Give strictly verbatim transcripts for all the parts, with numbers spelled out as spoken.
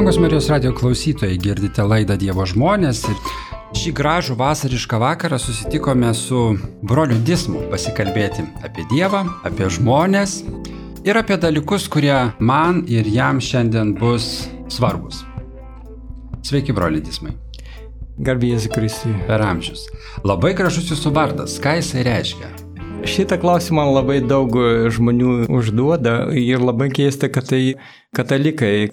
Brangūs Marijos radijo klausytojai, girdite laidą Dievo žmonės ir šį gražų vasarišką vakarą susitikome su broliu Dismu pasikalbėti apie Dievą, apie žmonės ir apie dalykus, kurie man ir jam šiandien bus svarbus. Sveiki, broli Dismai. Garbė Jėzui Kristui. Per amžius. Labai gražus jūsų vardas. Ką jisai reiškia? Šitą klausimą labai daug žmonių užduoda ir labai keista, kad tai katalikai.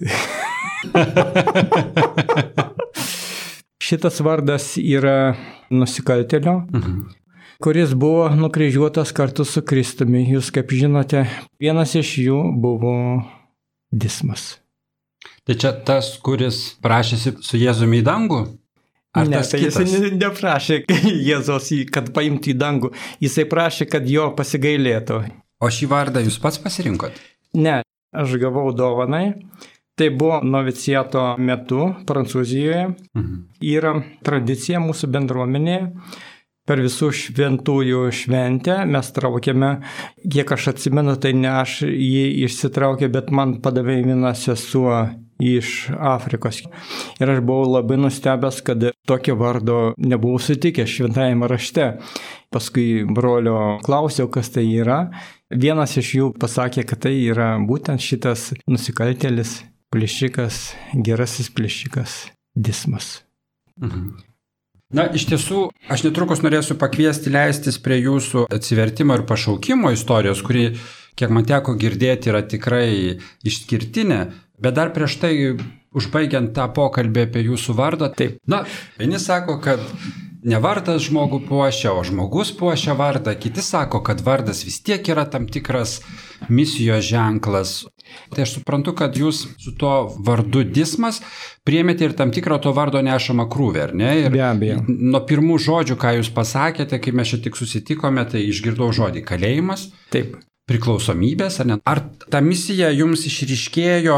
Šitas vardas yra nusikaltėlio, mhm. kuris buvo nukryžiuotas kartu su Kristumi. Jūs kaip žinote, vienas iš jų buvo Dismas. Tai čia tas, kuris prašėsi su Jėzumi į dangų? Ar ne, tas tai kitas? Jisai neprašė Jėzos, kad paimtų į dangų. Jisai prašė, kad jo pasigailėtų. O šį vardą jūs pats pasirinkot? Ne, aš gavau dovanai. Tai buvo noviciato metu Prancūzijoje. Mhm. Yra tradicija mūsų bendruomenėje. Per visų šventųjų šventę mes traukėme, kiek aš atsimenu, tai ne aš jį išsitraukė, bet man padavė viena sesuo iš Afrikos. Ir aš buvau labai nustebęs, kad tokio vardo nebuvau sutikęs šventajame rašte. Paskui brolio klausiau, kas tai yra. Vienas iš jų pasakė, kad tai yra būtent šitas nusikaltėlis, plėšikas, gerasis plėšikas Dismas. Mhm. Na, iš tiesų, aš netrukus norėsiu pakviesti leistis prie jūsų atsivertimo ir pašaukimo istorijos, kuri, kiek man teko girdėti, yra tikrai išskirtinė. Bet dar prieš tai, užbaigiant tą pokalbį apie jūsų vardą, taip. Na, vieni sako, kad ne vardas žmogų puošia, o žmogus puošia vardą. Kiti sako, kad vardas vis tiek yra tam tikras misijos ženklas. Tai aš suprantu, kad jūs su tuo vardu Dismas priėmėte ir tam tikrą to vardo nešamą krūvį, ar ne? Ir be abejo. Nuo pirmų žodžių, ką jūs pasakėte, kai mes čia tik susitikome, tai išgirdau žodį kalėjimas. Taip. Priklausomybės, ar ne? Ar ta misija jums išryškėjo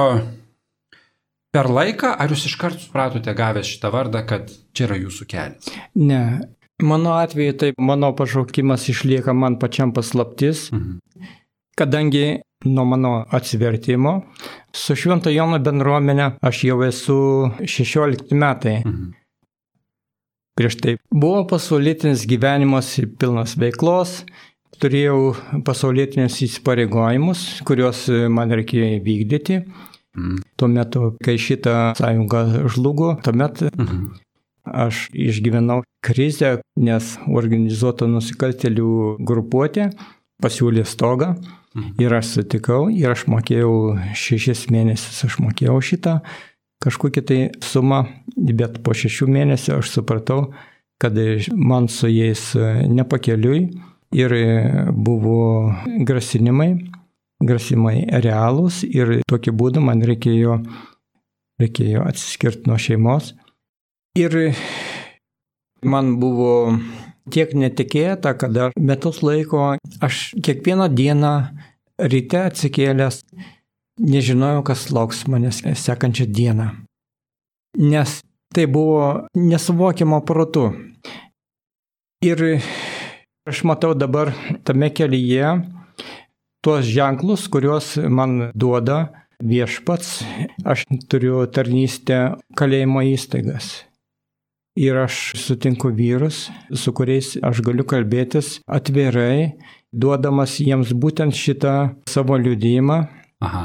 per laiką, ar jūs iškart supratote gavęs šitą vardą, kad čia yra jūsų kelias? Ne. Mano atveju tai mano pašaukimas išlieka man pačiam paslaptis, mhm. kadangi nuo mano atsivertimo su Švento Jono bendruomenė aš jau esu šešiolikti metai. Mhm. Prieš tai buvo pasaulietinis gyvenimas pilnas veiklos, turėjau pasaulietinius įsipareigojimus, kuriuos man reikėjo vykdyti. Mhm. Tuo metu, kai šita sąjunga žlugo, tuomet mhm. aš išgyvenau krizę, nes organizuota nusikaltėlių grupuotė pasiūlė stogą. Ir aš sutikau, ir aš mokėjau šešis mėnesius, aš mokėjau šitą kažkokią tai sumą, bet po šešių mėnesių aš supratau, kad man su jais nepakeliui ir buvo grasinimai, grasinimai realūs ir tokiu būdu man reikėjo, reikėjo atsiskirti nuo šeimos. Ir man buvo tiek netikėta, kad metus laiko aš kiekvieną dieną ryte atsikėlęs nežinojau, kas lauks manęs sekančią dieną. Nes tai buvo nesuvokiamo protu. Ir aš matau dabar tame kelyje tuos ženklus, kuriuos man duoda viešpats. Aš turiu tarnystę kalėjimo įstaigas. Ir aš sutinku vyrus, su kuriais aš galiu kalbėtis atvirai, duodamas jiems būtent šitą savo liudijimą. Aha.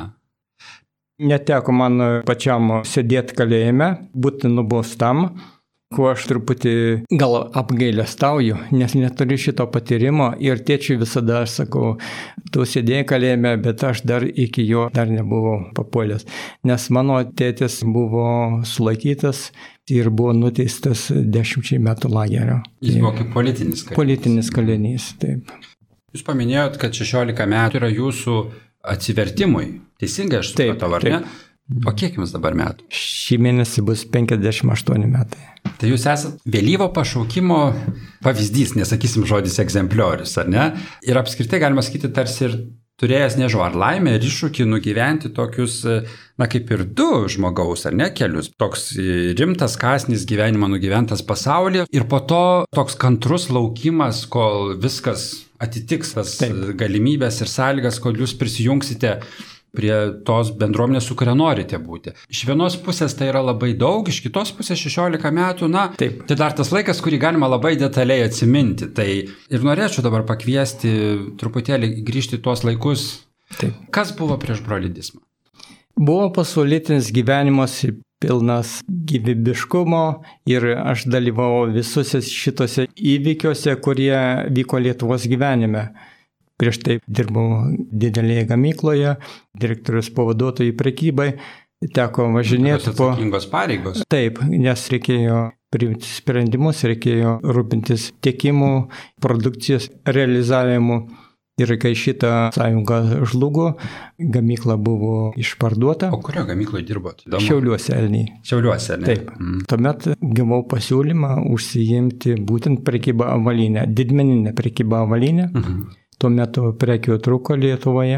Neteko man pačiam sėdėti kalėjime, būti nubaustam, kuo aš truputį gal apgailestauju, nes neturiu šito patyrimo ir tėčiui visada aš sakau, tu sėdėjai kalėjime, bet aš dar iki jo dar nebuvau papuolęs, nes mano tėtis buvo sulaikytas ir buvo nuteistas dešimčiai metų lagerio. Jis buvo kaip politinis kalinys. Politinis kalinys, taip. Jūs paminėjot, kad šešiolika metų yra jūsų atsivertimui. Teisingai aš supratau, ar ne? O kiek jums dabar metų? Šį mėnesį bus penkiasdešimt aštuoni metai. Tai jūs esate vėlyvo pašaukimo pavyzdys, nesakysim žodis egzempliorius, ar ne? Ir apskritai galima sakyti tarsi ir turėjęs, nežinau, ar laimę ir iššūkį nugyventi tokius, na kaip ir du žmogaus, ar ne, kelius. Toks rimtas kąsnis gyvenimo nugyventas pasaulyje ir po to toks kantrus laukimas, kol viskas atitiks tas Taip. galimybės ir sąlygas, kol jūs prisijungsite prie tos bendruomenės, su kuria norite būti. Iš vienos pusės tai yra labai daug, iš kitos pusės šešiolika metų, na, taip. Tai dar tas laikas, kurį galima labai detaliai atsiminti. Tai ir norėčiau dabar pakviesti truputėlį grįžti tuos laikus. Taip. Kas buvo prieš brolį Dismą? Buvo pasaulietinis gyvenimas pilnas gyvybiškumo ir aš dalyvau visuose šitose įvykiuose, kurie vyko Lietuvos gyvenime. Prieš tai dirbau didelėje gamykloje, direktorius pavaduotojų prekybai, teko važinėti po... Atsakingos pareigos. Taip, nes reikėjo priimti sprendimus, reikėjo rūpintis tiekimų, produkcijos realizavimu. Ir kai šitą sąjungą žlugo, gamykla buvo išparduota. O kurio gamykloje dirbot? Šiauliuose Elniai. Šiauliuose, ne? Taip. Mm. Tuomet gavau pasiūlymą užsiimti būtent prekybą avalinę, didmeninę prekybą avalinę. Mhm. Tuo metu prekių trūko Lietuvoje.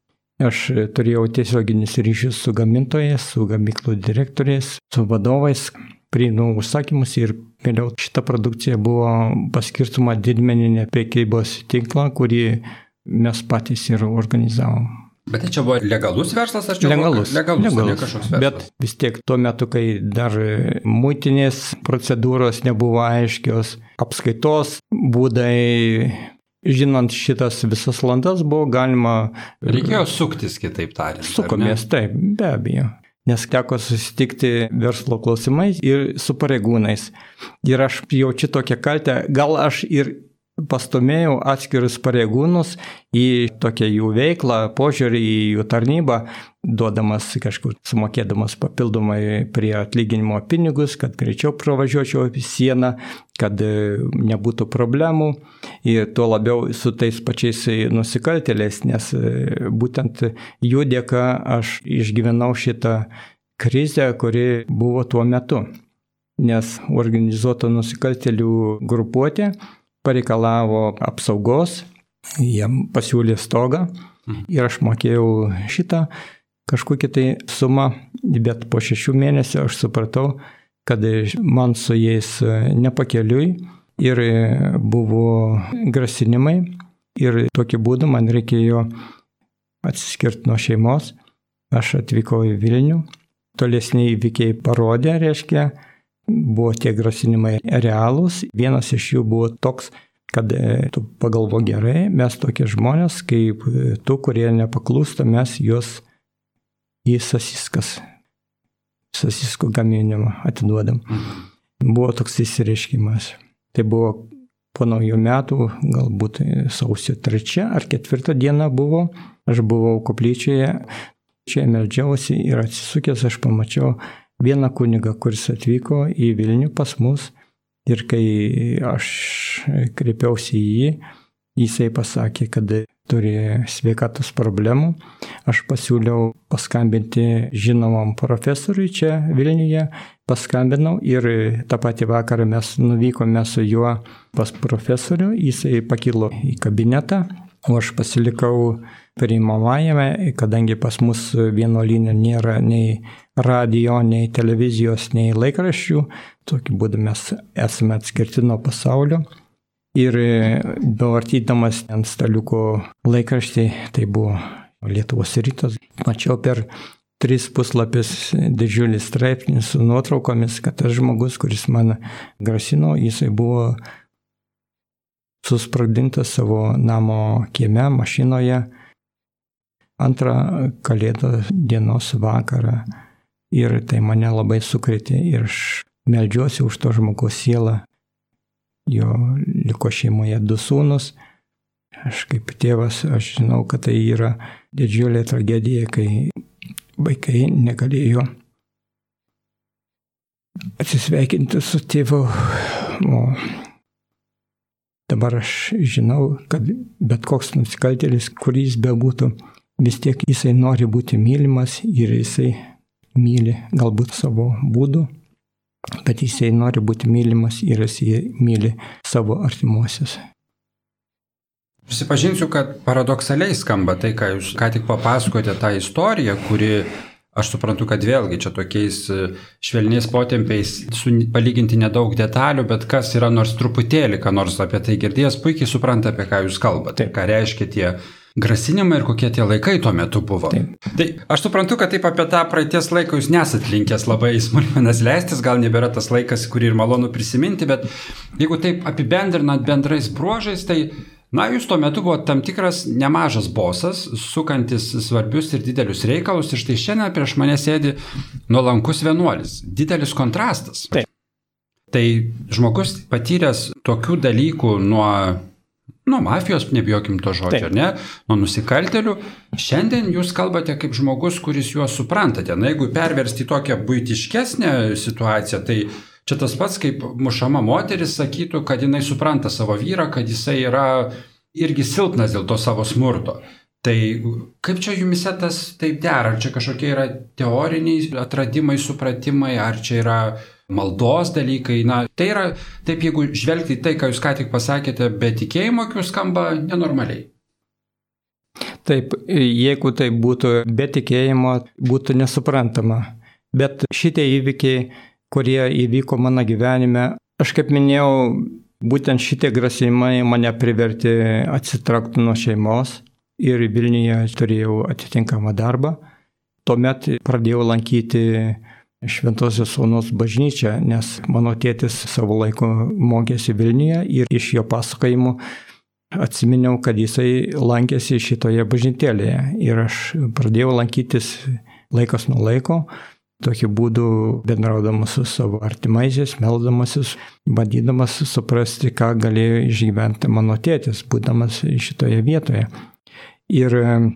Aš turėjau tiesioginius ryšius su gamintojais, su gamyklų direktoriais, su vadovais, priėmiau užsakymus ir vėliau šita produkcija buvo paskirstoma didmeninė prekybos tinklą, kurį mes patys ir organizavom. Bet tai čia buvo legalus verslas, ar čia legalus, buvo legalus, legalus. Ne kažkoks verslas? Bet vis tiek tuo metu, kai dar muitinės procedūros nebuvo aiškios, apskaitos būdai... Žinant šitas visas landas buvo galima... Reikėjo suktis, kitaip tariant. Sukomės, taip, be abejo. Nes teko susitikti verslo klausimais ir su pareigūnais. Ir aš jaučiu tokią kaltę, gal aš ir pastumėjau atskirus pareigūnus į tokią jų veiklą, požiūrį į jų tarnybą, duodamas kažkur, sumokėdamas papildomai prie atlyginimo pinigus, kad greičiau pravažiuočiau sieną, kad nebūtų problemų. Ir tuo labiau su tais pačiais nusikaltėliais, nes būtent jų dėka aš išgyvenau šitą krizę, kuri buvo tuo metu. Nes organizuota nusikaltėlių grupuotė pareikalavo apsaugos, jiem pasiūlė stogą ir aš mokėjau šitą kažkokią tai sumą, bet po šešių mėnesių aš supratau, kad man su jais nepakeliui ir buvo grasinimai ir tokiu būdu man reikėjo atsiskirti nuo šeimos. Aš atvykau į Vilnių, tolesni įvykiai parodė, reiškia, buvo tie grasinimai realūs. Vienas iš jų buvo toks, kad tu pagalvo gerai, mes tokie žmonės, kaip tu, kurie nepaklūsta, mes juos į sasiskas, sasiskų gaminimą atiduodam. Buvo toks įsireiškimas. Tai buvo po naujų metų, galbūt sausio trečia ar ketvirta diena buvo. Aš buvau koplyčioje, čia meldžiausi ir atsisukęs aš pamačiau vieną kunigą, kuris atvyko į Vilnių pas mus ir kai aš kreipiausi į jį, jisai pasakė, kad turi sveikatos problemų. Aš pasiūliau paskambinti žinomam profesoriui čia Vilniuje, paskambinau ir tą patį vakarą mes nuvykome su juo pas profesorių, jisai pakilo į kabinetą, o aš pasilikau priimamajame, kadangi pas mus vienuolyne nėra nei radio, nei televizijos, nei laikraščių, tokiu būdu mes esame atskirti nuo pasaulio. Ir bevartydamas ant staliuko laikraštį, tai buvo Lietuvos rytas, mačiau per tris puslapius didžiulį straipsnį su nuotraukomis, kad tas žmogus, kuris man grasino, jisai buvo susprogdintas savo namo kieme, mašinoje, antrą kalėdų dienos vakarą. Ir tai mane labai sukrėtė ir aš meldžiuosi už to žmogaus sielą. Jo liko šeimoje du sūnus. Aš kaip tėvas, aš žinau, kad tai yra didžiulė tragedija, kai vaikai negalėjo atsisveikinti su tėvu. O dabar aš žinau, kad bet koks nusikaltėlis, kuris bebūtų, vis tiek jisai nori būti mylimas ir jisai myli galbūt savo būdu, bet jisai nori būti mylimas ir jisai myli savo artimuosius. Prisipažinsiu, kad paradoksaliai skamba tai, ką jūs ką tik papasakote, tą istoriją, kuri, aš suprantu, kad vėlgi čia tokiais švelniais potempiais su palyginti nedaug detalių, bet kas yra nors truputėlį, ką nors apie tai girdėjęs, puikiai supranta, apie ką jūs kalbate, ką reiškia tie grasinimai ir kokie tie laikai tuo metu buvo. Taip. Tai aš suprantu, kad taip apie tą praeities laiką jūs nesat linkęs labai į smulkmenas leistis, gal nebėra tas laikas, kurį ir malonu prisiminti, bet jeigu taip apibendrinant bendrais bruožais, tai na, jūs tuo metu buvo tam tikras nemažas bosas, sukantis svarbius ir didelius reikalus, ir štai šiandien prieš mane sėdi nuolankus vienuolis. Didelis kontrastas. Taip. Tai žmogus patyręs tokių dalykų nuo, nuo mafijos, nebijokim to žodžio, ar ne, nuo nusikaltelių, šiandien jūs kalbate kaip žmogus, kuris juos suprantate. Na, jeigu perversti tokią buitiškesnę situaciją, tai čia tas pats, kaip mušama moteris sakytų, kad jinai supranta savo vyrą, kad jisai yra irgi silpnas dėl to savo smurto. Tai kaip čia jumise tas taip dera? Ar čia kažkokie yra teoriniai atradimai, supratimai, ar čia yra maldos dalykai? Na, tai yra, taip jeigu žvelgti į tai, ką jūs ką tik pasakėte, be tikėjimo, jūs skamba nenormaliai. Taip, jeigu tai būtų be tikėjimo, būtų nesuprantama. Bet šitie įvykiai, kurie įvyko mano gyvenime, aš kaip minėjau, būtent šitie grasinimai mane privertė atsitraukti nuo šeimos ir Vilniuje turėjau atitinkamą darbą. Tuomet pradėjau lankyti Šventosios Onos bažnyčią, nes mano tėtis savo laiku mokėsi Vilniuje ir iš jo pasakojimų atsiminiau, kad jisai lankėsi šitoje bažnytėlėje ir aš pradėjau lankytis laikas nuo laiko. Tokiu būdu bendraudamas su savo artimaisiais, meldamasis, bandydamas suprasti, ką galėjo išgyventi mano tėtis, būdamas šitoje vietoje. Ir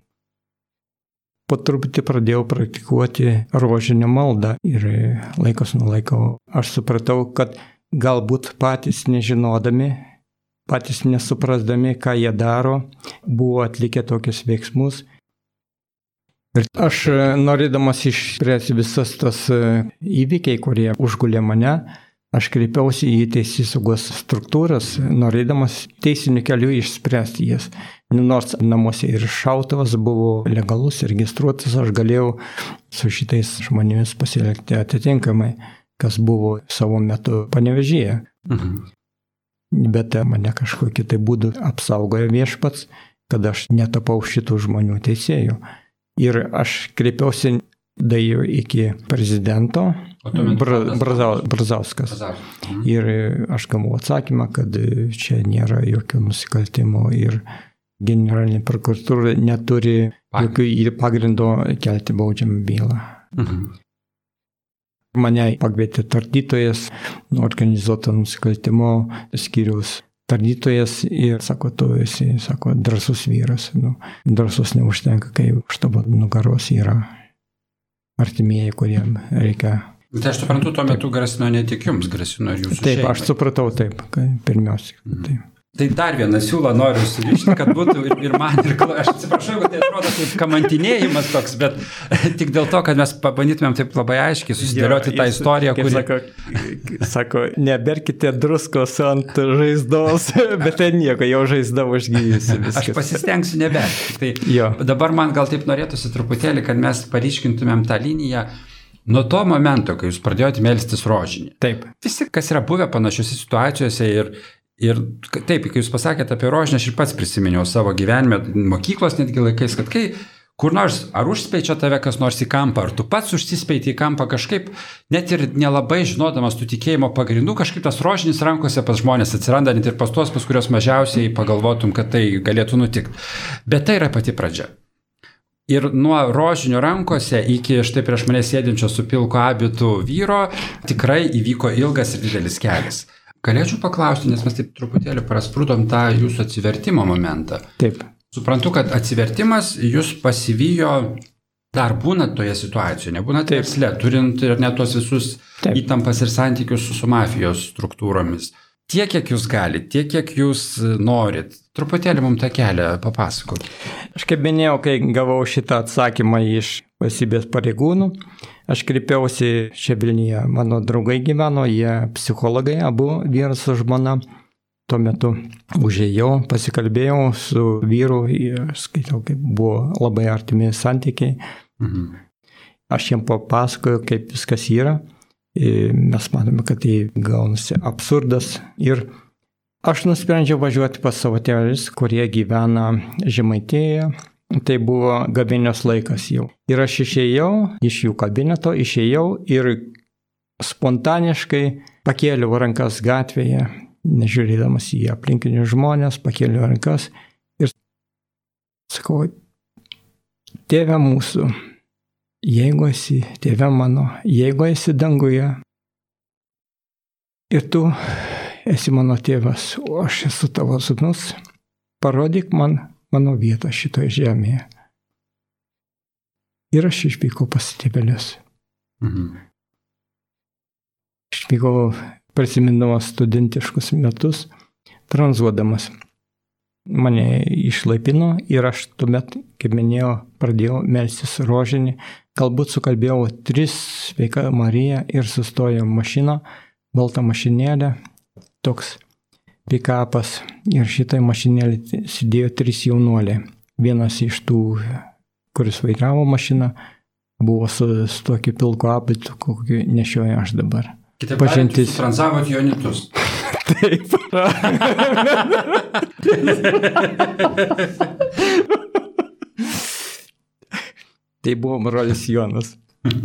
po truputį pradėjau praktikuoti rožinio maldą ir laikas nuo laiko aš supratau, kad galbūt patys nežinodami, patys nesuprasdami, ką jie daro, buvo atlikę tokius veiksmus. Ir aš norėdamas išspręsti visas tas įvykiai, kurie užgulė mane, aš kreipiausi į teisėsaugos struktūras, norėdamas teisiniu keliu išspręsti jas. Nors namuose ir šautuvas buvo legalus, registruotas, aš galėjau su šitais žmonėmis pasielgti atitinkamai, kas buvo savo metu Panevėžyje. Mhm. Bet mane kažkokiu tai būdu apsaugojo viešpats, kad aš netapau šitų žmonių teisėjų. Ir aš kreipiausi daėjau iki prezidento Bra, Brazau, Brazauskas. Mhm. Ir aš gavau atsakymą, kad čia nėra jokių nusikaltimų ir generalinė prokuratūra neturi jokių pagrindo kelti baudžiamą bylą. Mhm. Mane pakvietė tardytojas, organizuoto nusikaltimo skyriaus tardytojas ir sako, tu esi, sako, drąsus vyras. Nu, drąsus neužtenka, kai už tavo nugaros yra artimieji, kuriem reikia. Tai aš suprantu, tuo metu grasino ne tik jums, grasino ir jūsų šeimai. Taip, aš supratau taip, pirmiausia. Mhm. Taip. Tai dar vieną siūlą noriu surišti, kad būtų ir, ir man, ir aš atsiprašau, kad tai atrodo kaip kamantinėjimas toks, bet tik dėl to, kad mes pabandytumėm taip labai aiškiai susidėlioti jo, tą jis, istoriją, kuri... Sako, sako, neberkite druskos ant žaizdos, bet tai nieko, jau žaizda užgyjusi viskas. Aš pasistengsiu neberti. Tai jo. Dabar man gal taip norėtųsi truputėlį, kad mes paryškintumėm tą liniją nuo to momento, kai jūs pradėjote melstis rožinį. Taip. Visi, kas yra buvę panašiose situacijose ir Ir taip, kai jūs pasakėte apie rožinę, aš ir pats prisiminiau savo gyvenime, mokyklos netgi laikais, kad kai kur nors, ar užspeičia tave kas nors į kampą, ar tu pats užsispeiti į kampą kažkaip, net ir nelabai žinodamas tų tikėjimo pagrindų, kažkaip tas rožinis rankose pas žmonės atsiranda, net ir pas tuos, pas kurios mažiausiai pagalvotum, kad tai galėtų nutikti. Bet tai yra pati pradžia. Ir nuo rožinio rankose iki štai prieš mane sėdinčio su pilku abitu vyro tikrai įvyko ilgas ir didelis kelias. Galėčiau paklausti, nes mes taip truputėlį prasprūdom tą jūsų atsivertimo momentą. Taip. Suprantu, kad atsivertimas jūs pasivijo dar būnant toje situacijoje, nebūnant versle, turint ir net tos visus taip. Įtampas ir santykius su, su mafijos struktūromis. Tiek, kiek jūs galite, tiek, kiek jūs norit. Truputėlį mums tą kelią papasakot. Aš kaip minėjau, kai gavau šitą atsakymą iš valstybės pareigūnų, aš kreipiausi čia Vilniuje, mano draugai gyveno, jie psichologai, abu vyras su žmona. Tuo metu užėjau, pasikalbėjau su vyru ir skaitau, kaip buvo labai artimi santykiai. Mhm. Aš jiems papasakoju, kaip viskas yra. Ir mes matome, kad tai gaunasi absurdas ir aš nusprendžiau važiuoti pas savo tėvelius, kurie gyvena Žemaitėje. Tai buvo gavėnios laikas jau. Ir aš išėjau iš jų kabineto, išėjau ir spontaniškai pakėliau rankas gatvėje, nežiūrėdamas į aplinkinius žmonės, pakėliau rankas ir sakau, tėve mūsų, jeigu esi, tėve mano, jeigu esi danguje ir tu esi mano tėvas, o aš esu tavo sūnus, parodyk man mano vietą šitoje žemėje. Ir aš išvykau pas tėvelius. Mhm. Išvykau prisimindamas studentiškus metus, tranzuodamas. Mane išlaipino ir aš tuomet, kaip minėjau, pradėjau melstis rožinį. Galbūt sukalbėjau tris sveika Marija ir sustojo mašina, balta mašinėlė, toks pikapas. Ir šitai mašinėlė sėdėjo trys jaunuoliai. Vienas iš tų, kuris vairavo mašiną, buvo su, su tokiu pilku apitu, kokį nešioju aš dabar. Kitaip tariant, jūs transavot jonitus. Taip. Tai buvo brolis Jonas.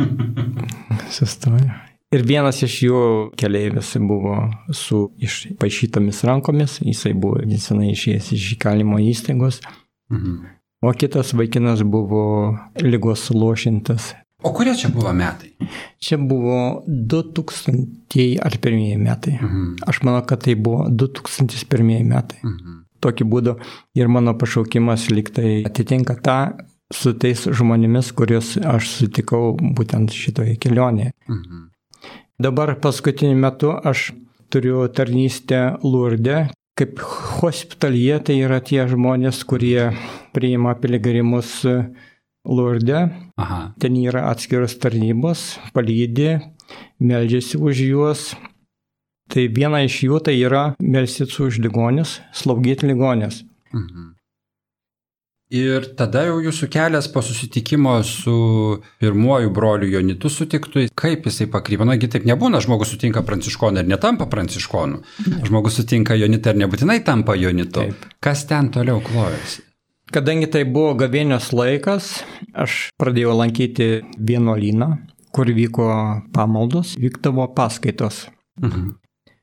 Sustojo. Ir vienas iš jų keleivis buvo su išpaišytomis rankomis, jisai buvo nesenai išėjęs iš įkalinimo įstaigos, mhm. O kitas vaikinas buvo ligos suluošintas. O kurie čia buvo metai? Čia buvo du tūkstantieji ar pirmieji metai. Mhm. Aš manau, kad tai buvo du tūkstantis pirmieji metai. Mhm. Tokiu būdu ir mano pašaukimas liktai atitinka tą su tais žmonėmis, kuriuos aš sutikau būtent šitoje kelionėje. Mhm. Dabar paskutiniu metu aš turiu tarnystę Lurde, kaip hospitalie, tai yra tie žmonės, kurie priima piligrimus Lurde. Aha. Ten yra atskiros tarnybos, palydi, meldžiasi už juos. Tai viena iš jų tai yra melsis už ligonius, slaugyti ligonės. Mhm. Ir tada jau jūsų kelias po susitikimo su pirmuoju broliu Jonitu sutiktų, kaip jisai pakrypo. Nagi taip nebūna, žmogus sutinka pranciškoną ir netampa pranciškonu. Žmogus sutinka Jonitą ir nebūtinai tampa Jonitu. Taip. Kas ten toliau klojasi? Kadangi tai buvo gavėnios laikas, aš pradėjau lankyti vienuolyną, kur vyko pamaldos, vykdavo paskaitos. Mhm.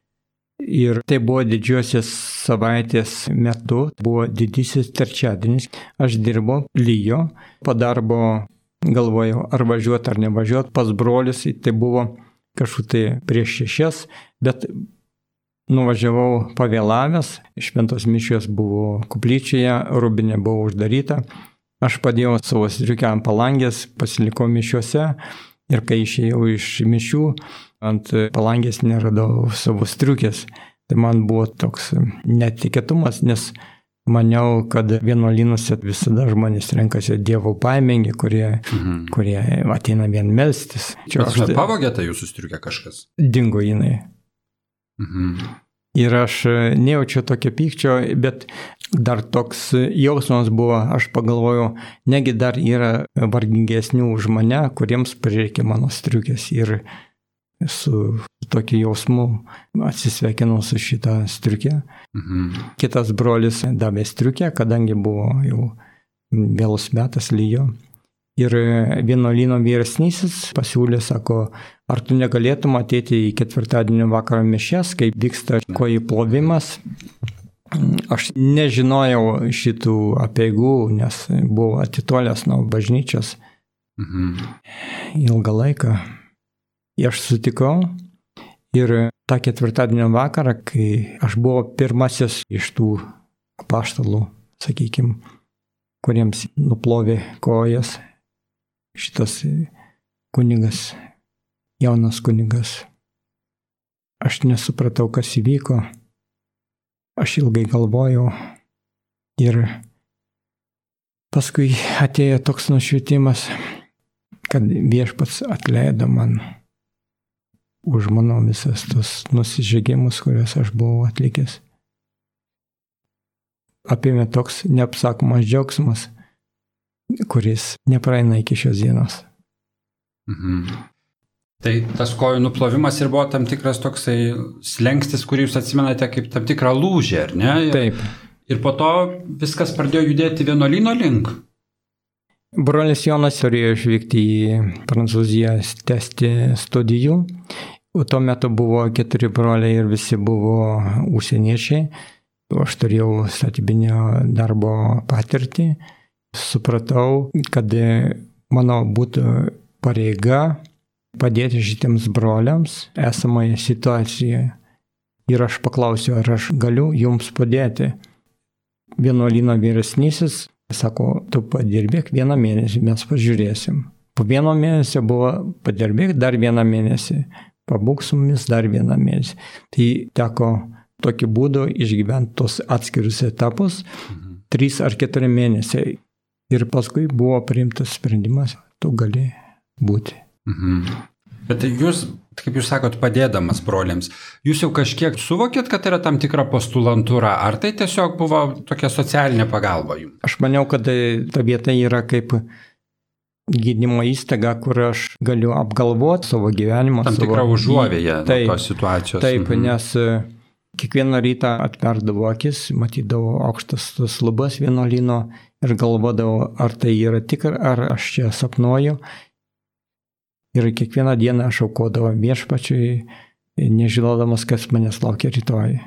Ir tai buvo didžiosios savaitės metu, buvo didysis trečiadienis. Aš dirbau, lyjo, po darbo galvojau, ar važiuoti ar nevažiuoti pas brolius. Tai buvo kažkur tai prieš šešias, bet nuvažiavau pavėlavęs. Šventos mišios buvo koplyčioje, rūbinė buvo uždaryta. Aš padėjau savo striukę ant palangės, pasilikau mišiuose ir kai išėjau iš mišių, ant palangės neradau savo striukės. Tai man buvo toks netikėtumas, nes maniau, kad vienuolynuose visada žmonės renkasi Dievo paimengį, kurie, mhm. kurie ateina vien melstis. Čia aš... Pavogė tą jūsų striukę kažkas? Dingo jinai. Mhm. Ir aš nejaučiu tokio pykčio, bet dar toks jausmas buvo, aš pagalvojau, negi dar yra vargingesnių už mane, kuriems prireikia mano striukės. Ir su tokiu jausmu atsisveikinau su šitą striukę. Mhm. Kitas brolis davė striukę, kadangi buvo jau vėlus metas, lyjo. Ir vienuolyno vyresnysis pasiūlė, sako, ar tu negalėtum ateiti į ketvirtadienio vakaro mišias, kaip vyksta kojų plovimas. Aš nežinojau šitų apeigų, nes buvau atitolęs nuo bažnyčios mhm. ilgą laiką. Aš sutikau ir tą ketvirtadienio vakarą, kai aš buvau pirmasis iš tų apaštalų, sakykime, kuriems nuplovė kojas, šitas kunigas, jaunas kunigas. Aš nesupratau, kas įvyko. Aš ilgai galvojau ir paskui atėjo toks nušvitimas, kad Viešpats atleido man už mano visas tos nusižengimus, kuriuos aš buvau atlikęs. Apėmė toks neapsakomas džiaugsmas, kuris nepraeina iki šios dienos. Mhm. Tai tas kojų nuplovimas ir buvo tam tikras toksai slengstis, kurį jūs atsimenate kaip tam tikrą lūžį, ar ne? Ir, Taip. Ir po to viskas pradėjo judėti vienuolyno link. Brolis Jonas turėjo išvykti į Prancūziją tęsti studijų. O tuo metu buvo keturi broliai ir visi buvo užsieniečiai. Aš turėjau statybinio darbo patirtį. Supratau, kad mano būtų pareiga padėti šitiems broliams esamoje situacijoje. Ir aš paklausiau, ar aš galiu jums padėti. Vienuolyno vyresnysis sako, tu padirbėk vieną mėnesį, mes pažiūrėsim. Po vieno mėnesio buvo padirbėk dar vieną mėnesį. Pabūk su mumis dar vieną mėnesį. Tai teko tokiu būdu išgyventi tos atskirius etapus, mhm. trys ar keturi mėnesiai. Ir paskui buvo priimtas sprendimas, tu gali būti. Mhm. Bet jūs, kaip jūs sakot, padėdamas broliams, jūs jau kažkiek suvokėt, kad yra tam tikra postulantūra, ar tai tiesiog buvo tokia socialinė pagalba jums? Aš maniau, kad ta vieta yra kaip gydymo įstaiga, kur aš galiu apgalvoti savo gyvenimą. Tam tikrą užuovėją taip, tos situacijos. Taip, mhm. nes kiekvieną rytą atverdavo akis, matydavau aukštas tas lubas vienuolyno ir galvodavau, ar tai yra tikra, ar aš čia sapnuoju. Ir kiekvieną dieną aš aukodavau viešpačiui, nežinodamas, kas manęs laukia rytoj.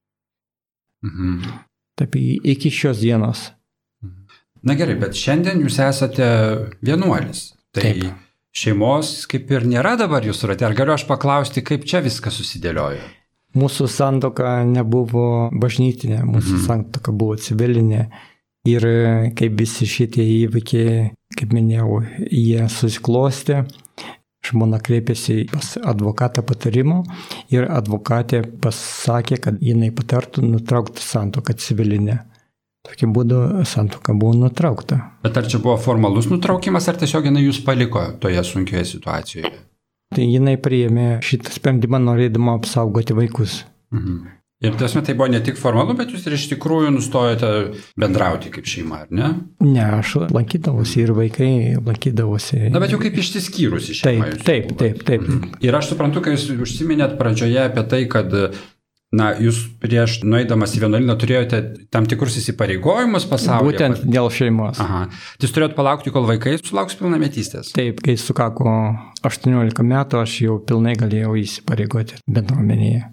Mhm. Taip, iki šios dienos. Na gerai, bet šiandien jūs esate vienuolis. Tai Taip. Šeimos kaip ir nėra dabar jūsų rate. Ar galiu aš paklausti, kaip čia viskas susidėliojo? Mūsų santuoka nebuvo bažnytinė, mūsų mhm. santuoka buvo civilinė. Ir kaip visi šitie įvykiai, kaip minėjau, jie susiklostė. Žmona kreipėsi pas advokatą patarimo ir advokatė pasakė, kad jinai patartų nutraukti santuoką civilinę. Tokiu būdu santuoka buvo nutraukta. Bet ar čia buvo formalus nutraukimas, ar tiesiog jinai jūs paliko toje sunkioje situacijoje? Tai jinai priėmė šitą sprendimą norėdama apsaugoti vaikus. Mhm. Ir tasme tai buvo ne tik formalu, bet jūs ir iš tikrųjų nustojote bendrauti kaip šeima, ar ne? Ne, aš lankydavosi ir vaikai lankydavosi. Na, bet jau kaip išsiskyrusi šeima. Taip, taip, taip, taip. Mhm. Ir aš suprantu, kai jūs užsiminėt pradžioje apie tai, kad na, jūs prieš nueidamas į vienuolyną turėjote tam tikrus įsipareigojimus pasaulyje. Būtent dėl šeimos. Aha. Tai jūs turėjot palaukti, kol vaikai sulauks pilnametystės? Taip, kai sukako aštuoniolika metų, aš jau pilnai galėjau įsipareigoti bendruomenėje.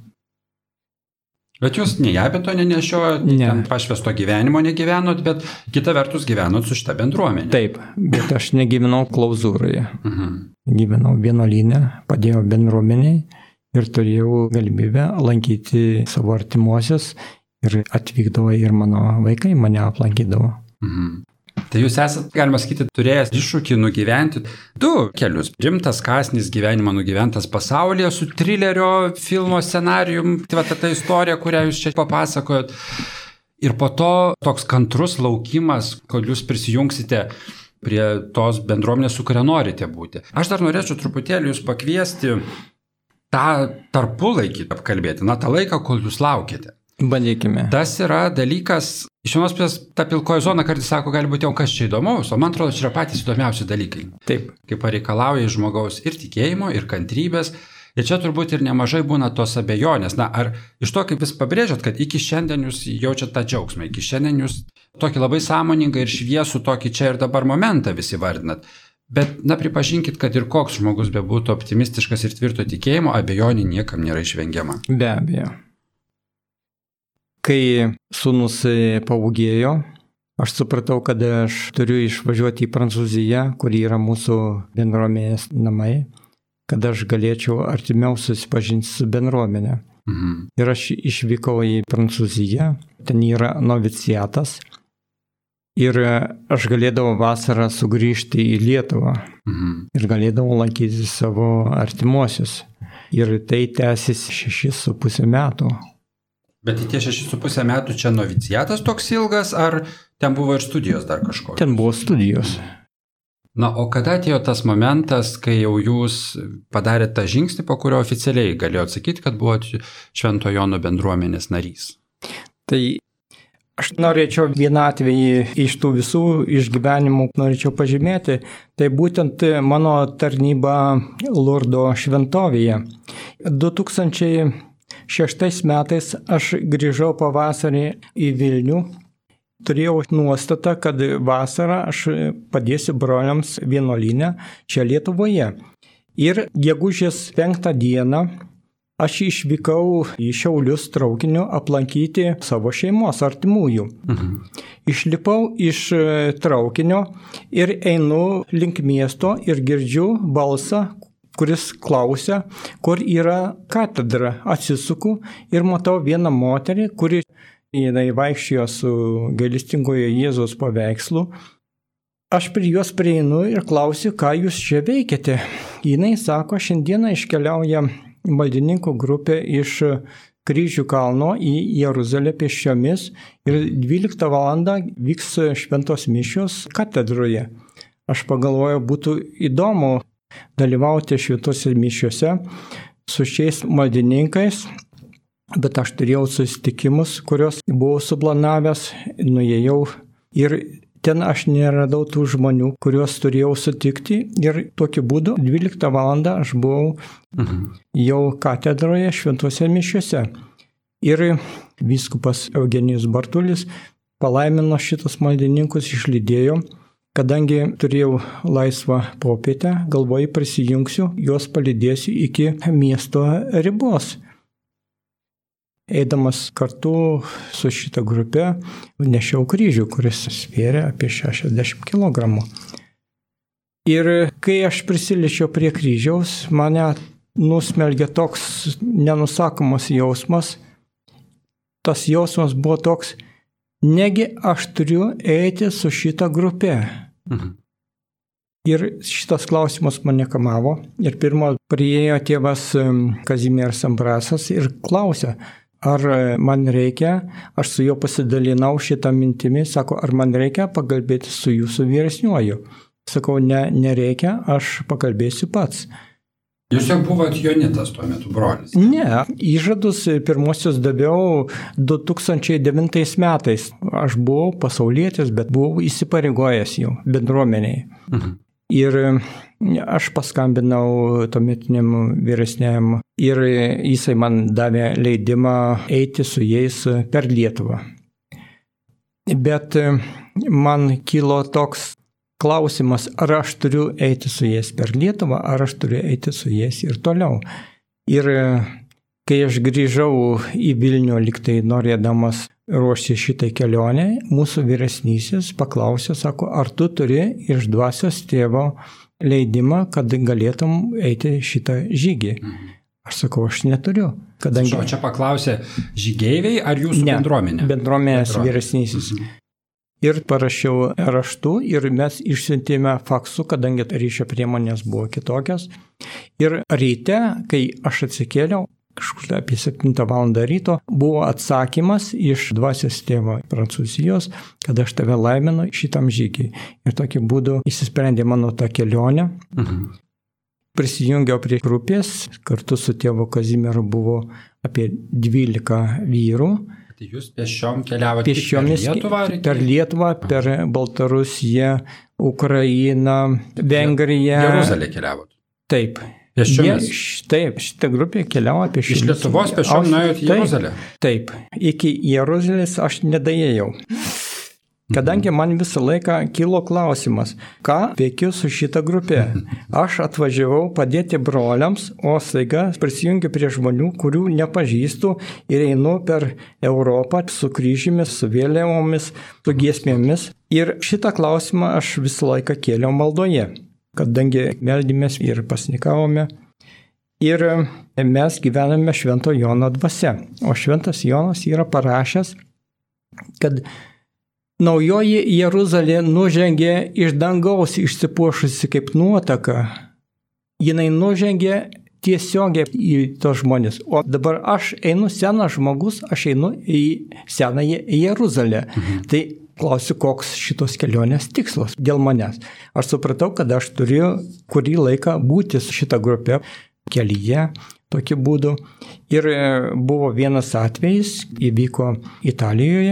Bet jūs nei apie to nenešiojot, nei ne. ten pašvesto gyvenimo negyvenot, bet kita vertus gyvenot su šita bendruomenė. Taip, bet aš negyvenau klauzūroje. Mhm. Gyvenau vienuolyne, padėjau bendruomeniai. Ir turėjau galimybę lankyti savo artimuosius ir atvykdavo ir mano vaikai mane aplankydavo. Mhm. Tai jūs esat, galima sakyti, turėjęs iššūkį nugyventi du kelius. Rimtas kąsnis gyvenimą nugyventas pasaulyje su trilerio filmo scenarijum, tai va ta istorija, kurią jūs čia papasakojot. Ir po to toks kantrus laukimas, kol jūs prisijungsite prie tos bendruomenės, su kuria norite būti. Aš dar norėčiau truputėlį jūs pakviesti tą tarpulaikį apkalbėti, na, tą laiką, kol jūs laukite. Bandykime. Tas yra dalykas, iš vienos pusės ta pilkoji zona kartais sako, gali būti jau kas čia įdomaus, o man atrodo, čia yra patys įdomiausi dalykai. Taip. Kaip pareikalauja iš žmogaus ir tikėjimo, ir kantrybės. Ir čia turbūt ir nemažai būna tos abejonės. Na, ar iš to, kaip vis pabrėžiat, kad iki šiandien jūs jaučiat tą džiaugsmą, iki šiandien jūs tokį labai sąmoningą ir šviesų tokį čia ir dabar momentą visi vardinat. Bet, na, pripažinkit, kad ir koks žmogus bebūtų optimistiškas ir tvirto tikėjimo, abejonė niekam nėra išvengiama. Be abejo. Kai sūnus paūgėjo, aš supratau, kad aš turiu išvažiuoti į Prancūziją, kur yra mūsų bendruomenės namai, kad aš galėčiau artimiau susipažinti su bendruomenė. Mhm. Ir aš išvykau į Prancūziją, ten yra noviciatas. Ir aš galėdavau vasarą sugrįžti į Lietuvą. Mhm. Ir galėdavau lankyti savo artimuosius. Ir tai tęsiasi šešis su pusę metų. Bet tie šešis su pusę metų čia noviciatas toks ilgas, ar ten buvo ir studijos dar kažkokios? Ten buvo studijos. Na, o kada atėjo tas momentas, kai jau jūs padarėte tą žingsnį, po kurio oficialiai galėjot sakyti, kad buvote Švento Jono bendruomenės narys? Tai Aš norėčiau vieną atvejį iš tų visų išgyvenimų norėčiau pažymėti. Tai būtent mano tarnyba Lurdo šventovėje. du tūkstančiai šeštais metais aš grįžau pavasarį į Vilnių. Turėjau nuostatą, kad vasarą aš padėsiu broliams vienuolyne čia Lietuvoje. Ir gegužės penktą dieną aš išvykau į Šiaulius traukiniu aplankyti savo šeimos artimųjų. Mhm. Išlipau iš traukinio ir einu link miesto ir girdžiu balsą, kuris klausia, kur yra katedra. Atsisuku ir matau vieną moterį, kuri jinai vaikščiojo su gailestingojo Jėzaus paveikslu. Aš prie jos prieinu ir klausiu, ką jūs čia veikiate. Jinai sako, šiandieną iškeliauja maldininkų grupė iš Kryžių kalno į Jeruzalę pėsčiomis ir dvyliktą valandą vyks šventos mišios katedroje. Aš pagalvojau, būtų įdomu dalyvauti šventose mišiose su šiais maldininkais, bet aš turėjau susitikimus, kuriuos buvau suplanavęs, nuėjau ir ten aš neradau tų žmonių, kuriuos turėjau sutikti ir tokiu būdu dvyliktą valandą aš buvau mhm. jau katedroje šventose mišiose. Ir vyskupas Eugenijus Bartulis palaimino šitos maldininkus, išlydėjo, kadangi turėjau laisvą popietę, galvoju prisijungsiu, juos palydėsiu iki miesto ribos. Eidamas kartu su šita grupe nešiau kryžių, kuris svėrė apie šešiasdešimt kilogramų. Ir kai aš prisiliečiau prie kryžiaus, mane nusmelgė toks nenusakomas jausmas. Tas jausmas buvo toks, negi aš turiu eiti su šita grupe. Mhm. Ir šitas klausimas mane kamavo. Ir pirmo priėjo tėvas Kazimieras Ambrasas ir klausė, ar man reikia, aš su juo pasidalinau šitą mintimį, sako, ar man reikia pakalbėti su jūsų vyresniuoju. Sakau, ne, nereikia, aš pakalbėsiu pats. Jūs jau buvot Jonitas tuo metu, brolis? Ne, įžadus pirmosius daviau du tūkstančiai devintais metais. Aš buvau pasaulietis, bet buvau įsipareigojęs jau bendruomeniai. Mhm. Ir aš paskambinau tuometiniam vyresniam ir jisai man davė leidimą eiti su jais per Lietuvą. Bet man kilo toks klausimas, ar aš turiu eiti su jais per Lietuvą, ar aš turiu eiti su jais ir toliau. Ir kai aš grįžau į Vilnių, liktai norėdamas ruošti šitai kelionę, mūsų vyresnysis paklausė, sako, ar tu turi iš dvasios tėvo leidimą, kad galėtum eiti šitą žygį. Aš sakau, aš neturiu. Kadangi... Šau, čia paklausė žygeiviai ar jūsų ne, bendruomenė? Bendruomenės vyresnysis. Mhm. Ir parašiau raštu ir mes išsiuntėme faksu, kadangi ryšio priemonės buvo kitokios. Ir ryte, kai aš atsikėliau, kažkur apie septintą valandą ryto, buvo atsakymas iš dvasios tėvo Prancūzijos, kad aš tave laiminu šitam žygiai. Ir tokiu būdu įsisprendė mano tą kelionę. Mhm. Prisijungiau prie grupės, kartu su tėvu Kazimieru buvo apie dvylika vyrų. Tai jūs pėsčiom keliavote Pėsčiomis per Lietuvą? Per Lietuvą, per Baltarusiją, Ukrainą, Vengriją. Jeruzalę keliavote? Taip. Pėsčiomis? Jie, taip, šitą grupę keliavo apie šimtą. Iš Lietuvos pėsčiom nuėjote į Jeruzalę? Taip, iki Jeruzalės aš nedaėjau. Kadangi man visą laiką kilo klausimas, ką veikiu su šita grupė. Aš atvažiavau padėti broliams, o staiga prisijungiu prie žmonių, kurių nepažįstu ir einu per Europą su kryžimis, su vėliavomis, su giesmėmis. Ir šitą klausimą aš visą laiką kėliau maldoje, kadangi meldėmės ir pasnikavome. Ir mes gyvename Švento Jono dvasia. O Šventas Jonas yra parašęs, kad naujoji Jeruzalė nužengė iš dangaus išsipuošusi kaip nuotaka. Jinai nužengė tiesiogiai į tos žmonės. O dabar aš einu senas žmogus, aš einu į senąją Jeruzalę. Mhm. Tai klausiu, koks šitos kelionės tikslas dėl manęs. Aš supratau, kad aš turiu kurį laiką būti su šita grupė kelyje, tokiu būdu. Ir buvo vienas atvejis, įvyko Italijoje,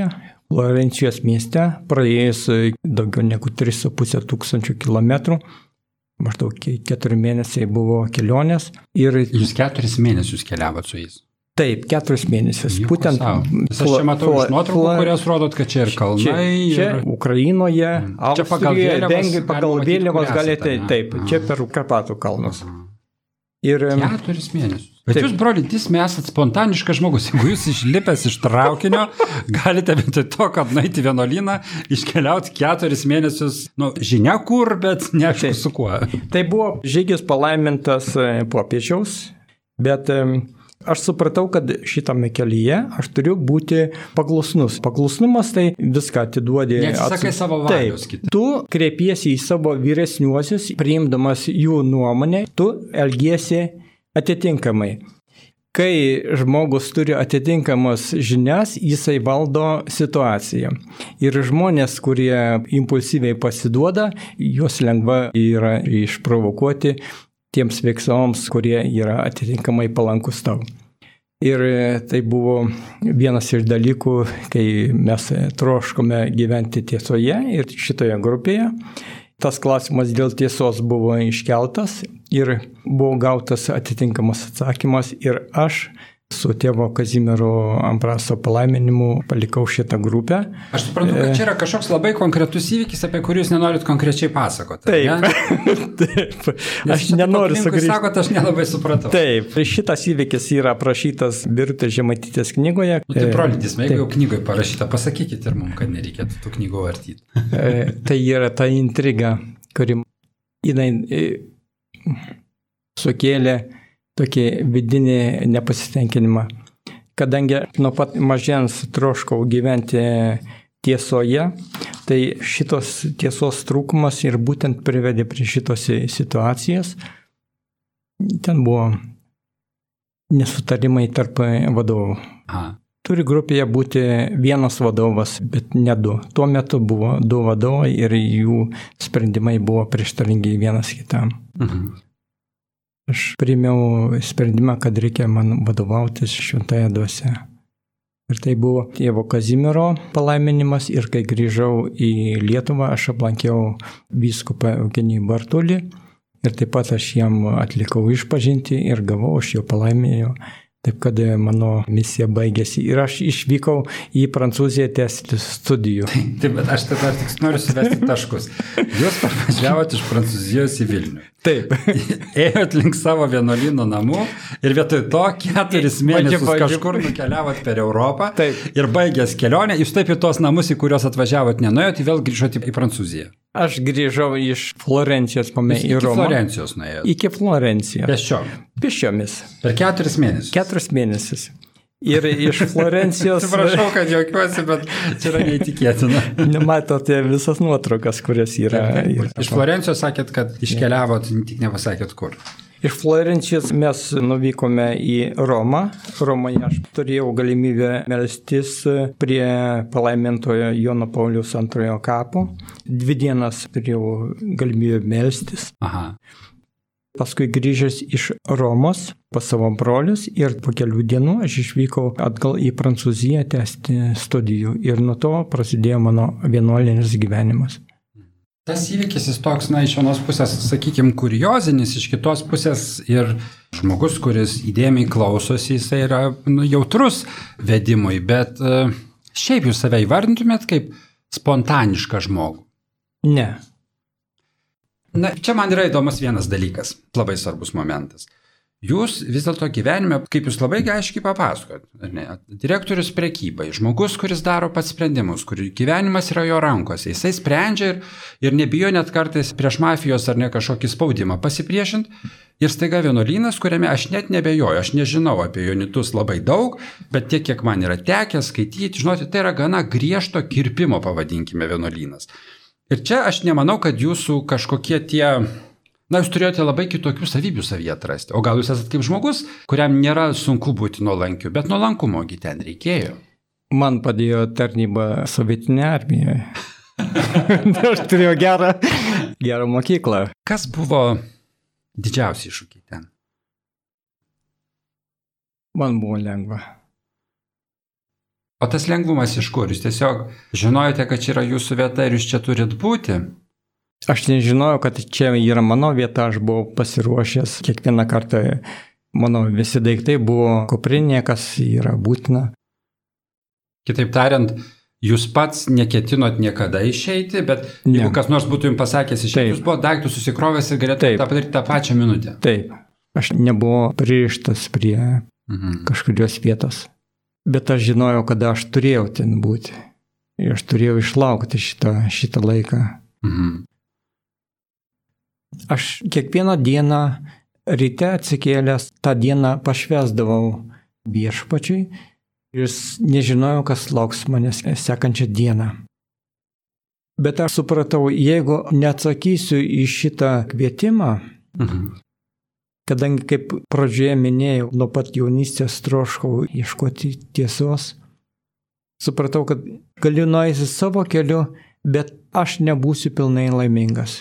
Florencijos mieste, praėjus daugiau negu tris su pusė tūkstančių kilometrų. Maždaug keturi mėnesiai buvo kelionės. Ir jūs keturis mėnesius keliavot su jais? Taip, keturis mėnesius. Juk Būtent. Aš čia matau iš nuotraukų, kurias rodot, kad čia ir kalnai. Čia, čia ir... Ukrainoje, čia Austrijoje, Vengrijoje, pagal vėliavas galite, taip, čia per Karpatų kalnus. Ir, keturis mėnesius. Bet taip. Jūs, broli, jūs esat spontaniškas žmogus. Jeigu jūs išlipęs iš traukinio, galite vietoj to, kad nueiti vienuolyną, iškeliauti keturis mėnesius, nu, žinia kur, bet neaišku su kuo. Tai buvo žygis palaimintas popiežiaus, bet aš supratau, kad šitame kelyje aš turiu būti paklusnus. Paklusnumas tai viską atiduodi. Neatsisakai ats... savo valios kitą. Tu kreipiesi į savo vyresniuosius, priimdamas jų nuomonę, tu elgiesi atitinkamai. Kai žmogus turi atitinkamas žinias, jisai valdo situaciją. Ir žmonės, kurie impulsyviai pasiduoda, juos lengva yra išprovokuoti tiems veiksmams, kurie yra atitinkamai palankus tau. Ir tai buvo vienas iš dalykų, kai mes troškome gyventi tiesoje ir šitoje grupėje. Tas klausimas dėl tiesos buvo iškeltas ir buvo gautas atitinkamas atsakymas ir aš su tėvo Kazimiero Ambraso palaiminimu palikau šitą grupę. Aš suprantu, kad čia yra kažkoks labai konkretus įvykis, apie kurį jūs nenorit konkrečiai pasakoti. Taip. Taip. Aš nenoriu sugrįžti. Sakot, aš nelabai supratau. Taip. Šitas įvykis yra aprašytas Birutės Žemaitytės knygoje. Nu, tai prolydis, jeigu jau knygoje parašyta, pasakykite ir mums, kad nereikėtų tų knygų vartyti. Tai yra ta intriga, kuri jinai sukėlė tokį vidinį nepasitenkinimą. Kadangi nuo pat mažens troškau gyventi tiesoje, tai šitos tiesos trūkumas ir būtent privedė prie šitos situacijos. Ten buvo nesutarimai tarp vadovų. Aha. Turi grupėje būti vienas vadovas, bet ne du. Tuo metu buvo du vadovai ir jų sprendimai buvo prieštaringi vienas kitam. Mhm. Aš priėmiau sprendimą, kad reikia man vadovautis šventąja dvasia. Ir tai buvo tėvo Kazimiero palaiminimas ir kai grįžau į Lietuvą, aš aplankiau vyskupą Eugenijų Bartulį ir taip pat aš jam atlikau išpažintį ir gavau aš jo palaiminimą. Taip, kad mano misija baigėsi ir aš išvykau į Prancūziją tęsti studijų. Taip, bet aš tada tik noriu suvesti taškus. Jūs parvažiavote iš Prancūzijos į Vilnių. Taip. Ėjot link savo vienuolyno namų ir vietoj to keturis mėnesius Važiu, kažkur nukeliavot per Europą. Taip. Ir baigęs kelionę, jūs taip į tos namus, į kuriuos atvažiavot, nenuėjot, vėl grįžot į Prancūziją. Aš grįžau iš Florencijos pame į Romą. Iki Florencijos nuėjot? Iki Florencijos. Pėsčiom? Pėsčiomis. Per keturis mėnesius? Keturis mėnesius. Ir iš Florencijos... Atsiprašau, kad jaukiuosi, bet čia yra neįtikėtina. Nematote visas nuotraukas, kurias yra. yra. Iš Florencijos sakėt, kad iškeliavot, tik nepasakėt kur. Iš Florencijos mes nuvykome į Romą. Romoje aš turėjau galimybę melstis prie palaimintojo Jono Pauliaus antrojo kapo. Dvi dienas turėjau galimybę melstis. Aha. Paskui grįžęs iš Romos pas savo brolius ir po kelių dienų aš išvykau atgal į Prancūziją tęsti studijų. Ir nuo to prasidėjo mano vienuolinis gyvenimas. Tas įvykis jis toks, na, iš vienos pusės, sakykime, kuriozinis, iš kitos pusės ir žmogus, kuris įdėmiai klausosi, jisai yra nu, jautrus vedimui, bet uh, šiaip jūs save įvardintumėt kaip spontanišką žmogų? Ne. Na, čia man yra įdomus vienas dalykas, labai svarbus momentas. Jūs vis dėlto gyvenime, kaip jūs labai aiškiai papasakot, direktorius prekybai, žmogus, kuris daro pats sprendimus, kur gyvenimas yra jo rankose, jisai sprendžia ir, ir nebijo net kartais prieš mafijos ar ne kažkokį spaudimą pasipriešint. Ir staiga vienuolynas, kuriame aš net nebejoju, aš nežinau apie jonitus labai daug, bet tiek, kiek man yra tekę skaityti, žinoti, tai yra gana griežto kirpimo, pavadinkime, vienuolynas. Ir čia aš nemanau, kad jūsų kažkokie tie... Na, jūs turėjote labai kitokių savybių savyje atrasti. O gal jūs esate kaip žmogus, kuriam nėra sunku būti nuolankiu, bet nuolankumogi ten reikėjo. Man padėjo tarnyba sovietinėje armijoje. Aš turėjau gerą, gerą mokyklą. Kas buvo didžiausi iššūkiai ten? Man buvo lengva. O tas lengvumas iš kur? Jūs tiesiog žinojote, kad čia yra jūsų vieta ir jūs čia turit būti? Aš nežinojau, kad čia yra mano vieta, aš buvau pasiruošęs. Kiekvieną kartą mano visi daiktai buvo kuprinė, kas yra būtina. Kitaip tariant, jūs pats neketinot niekada išeiti, bet ne. Jeigu kas nors būtų jums pasakęs išeiti, jūs buvo daiktų susikrovęs ir galėtumėte tą padaryti tą pačią minutę. Taip, aš nebuvau pririštas prie mhm. kažkurios vietos, bet aš žinojau, kada aš turėjau ten būti. Ir aš turėjau išlaukti šitą, šitą laiką. Mhm. Aš kiekvieną dieną ryte atsikėlęs tą dieną pašvęsdavau viešpačiui. Ir nežinojau, kas lauks manęs sekančią dieną. Bet aš supratau, jeigu neatsakysiu į šitą kvietimą, mhm. kadangi kaip pradžioje minėjau, nuo pat jaunystės troškau ieškoti tiesos, supratau, kad galiu nueiti savo keliu, bet aš nebūsiu pilnai laimingas.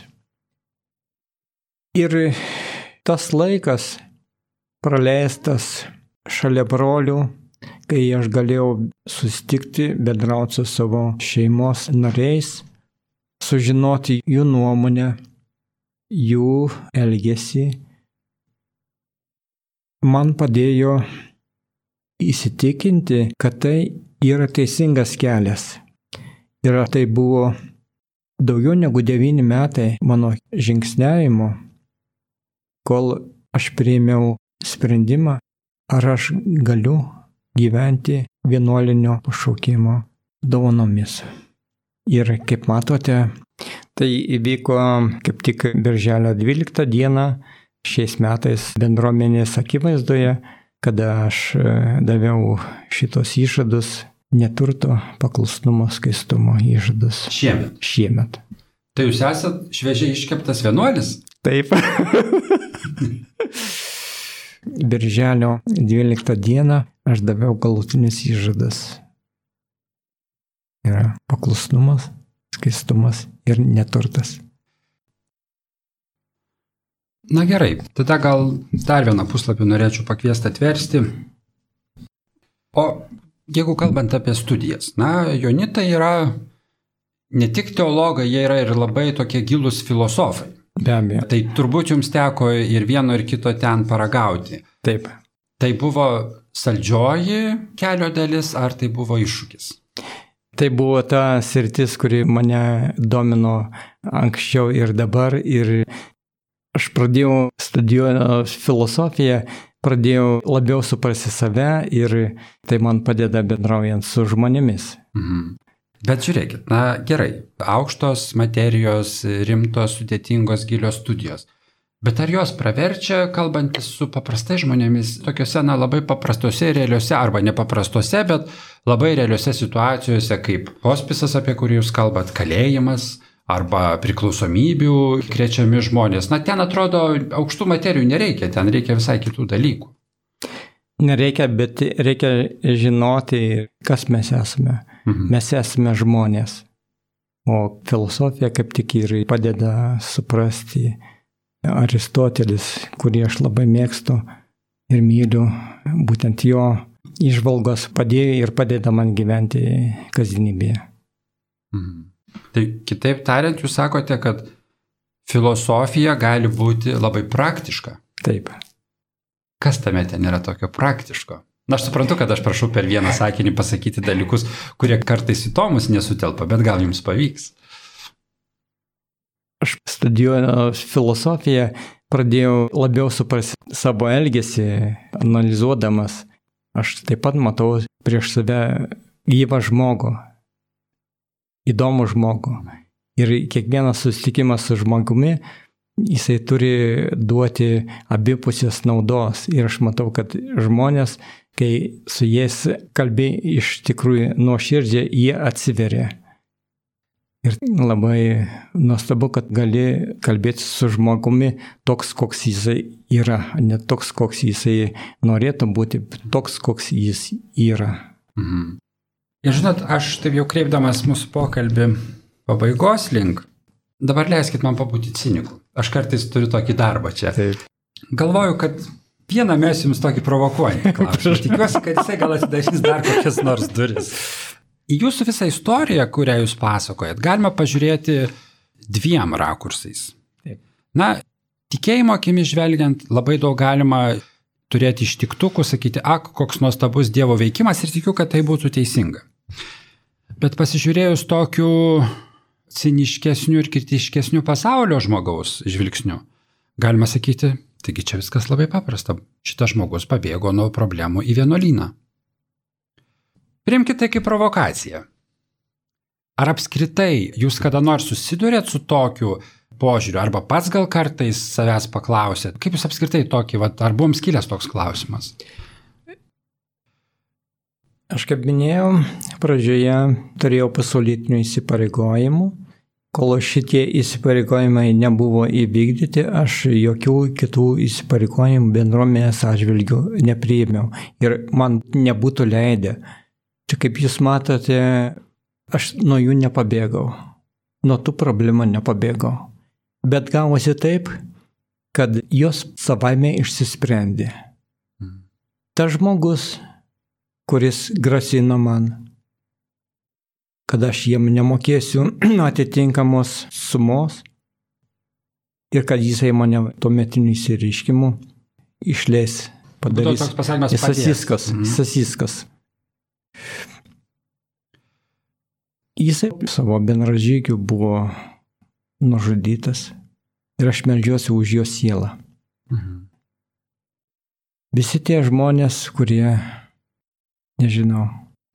Ir tas laikas praleistas šalia brolių, kai aš galėjau susitikti, bendrauti su savo šeimos nariais, sužinoti jų nuomonę, jų elgesį, man padėjo įsitikinti, kad tai yra teisingas kelias. Ir tai buvo daugiau negu devyni metai mano žingsniavimo, kol aš priėmiau sprendimą, ar aš galiu gyventi vienuolinio pašaukimo dovanomis. Ir kaip matote, tai įvyko kaip tik birželio dvyliktą dieną šiais metais bendruomenės akivaizdoje, kada aš daviau šitos įžadus, neturto, paklusnumo, skaistumo įžadus. Šiemet. Šiemet. Tai jūs esat šviežiai iškeptas vienuolis? Taip. Birželio dvyliktą dieną aš daviau galutinius įžadas. Yra paklusnumas, skaistumas ir neturtas. Na gerai, tada gal dar vieną puslapį norėčiau pakviesti atversti. O jeigu kalbant apie studijas, na, jonitai yra ne tik teologai, jie yra ir labai tokie gilūs filosofai. Be abejo. Tai turbūt jums teko ir vieno ir kito ten paragauti. Taip. Tai buvo saldžioji kelio dalis, ar tai buvo iššūkis? Tai buvo ta sritis, kuri mane domino anksčiau ir dabar. Ir aš pradėjau studijuoti filosofiją, pradėjau labiau suprasti save ir tai man padeda bendraujant su žmonėmis. Mhm. Bet žiūrėkit, na gerai, aukštos materijos, rimtos, sudėtingos, gilios studijos. Bet ar jos praverčia, kalbantis su paprastai žmonėmis, tokiuose, na, labai paprastose, realiuose, arba nepaprastose, bet labai realiuose situacijose, kaip hospisas, apie kurį jūs kalbat, kalėjimas, arba priklausomybių krečiami žmonės. Na, ten atrodo, aukštų materijų nereikia, ten reikia visai kitų dalykų. Nereikia, bet reikia žinoti, kas mes esame. Mhm. Mes esame žmonės. O filosofija kaip tik ir padeda suprasti Aristotelis, kurį aš labai mėgstu ir myliu. Būtent jo įžvalgos padėjo ir padeda man gyventi kasdienybėje. Mhm. Tai kitaip tariant, jūs sakote, kad filosofija gali būti labai praktiška. Taip. Kas tame ten yra tokio praktiško? Na, aš suprantu, kad aš prašau per vieną sakinį pasakyti dalykus, kurie kartais į tomus nesutelpa, bet gal jums pavyks. Aš studijuoju filosofiją, pradėjau labiau suprasti savo elgesį, analizuodamas. Aš taip pat matau prieš save gyvą žmogų, įdomų žmogų. Ir kiekvienas susitikimas su žmogumi, jisai turi duoti abipusės naudos. Ir aš matau, kad žmonės, kai su jais kalbi iš tikrųjų nuoširdžiai, jie atsiveria. Ir labai nuostabu, kad gali kalbėti su žmogumi toks, koks jisai yra. Ne toks, koks jisai norėtų būti, bet toks, koks jis yra. Mhm. Ir žinot, aš taip jau kreipdamas mūsų pokalbį pabaigos link, dabar leiskit man pabūti ciniku. Aš kartais turiu tokį darbą čia. Taip. Galvoju, kad Vieną mes jums tokį provokuojantį klausimą. Tikiuosi, kad jisai gal atidarys dar kokias nors duris. Į jūsų visą istoriją, kurią jūs pasakojat, galima pažiūrėti dviem rakursais. Taip. Na, tikėjimo akimis žvelgiant, labai daug galima turėti ištiktukų, sakyti, ak, koks nuostabus Dievo veikimas ir tikiu, kad tai būtų teisinga. Bet pasižiūrėjus tokiu ciniškesniu ir kritiškesniu pasaulio žmogaus žvilgsniu, galima sakyti, taigi čia viskas labai paprasta. Šitas žmogus pabėgo nuo problemų į vienuolyną. Priimkite tai kaip provokaciją. Ar apskritai jūs kada nors susidurėt su tokiu požiūriu, arba pats gal kartais savęs paklausėt, kaip jūs apskritai tokį, vat, ar buvom skilęs toks klausimas? Aš kaip minėjau, pradžioje turėjau pasaulytinių įsipareigojimų. Kol šitie įsipareigojimai nebuvo įvykdyti, aš jokių kitų įsipareigojimų bendruomenės atžvilgių nepriėmiau ir man nebūtų leidę. Čia kaip jūs matote, aš nuo jų nepabėgau, nuo tų problemų nepabėgau. Bet gavosi taip, kad jos savaime išsisprendė. Tas žmogus, kuris grasino man, kad aš jiem nemokėsiu atitinkamos sumos ir kad jisai mane tuometiniu įsireiškimu išleis, padarys sasiskas, mhm. sasiskas. Jisai savo bendražygių buvo nužudytas ir aš meldžiuosi už jo sielą. Mhm. Visi tie žmonės, kurie, nežinau,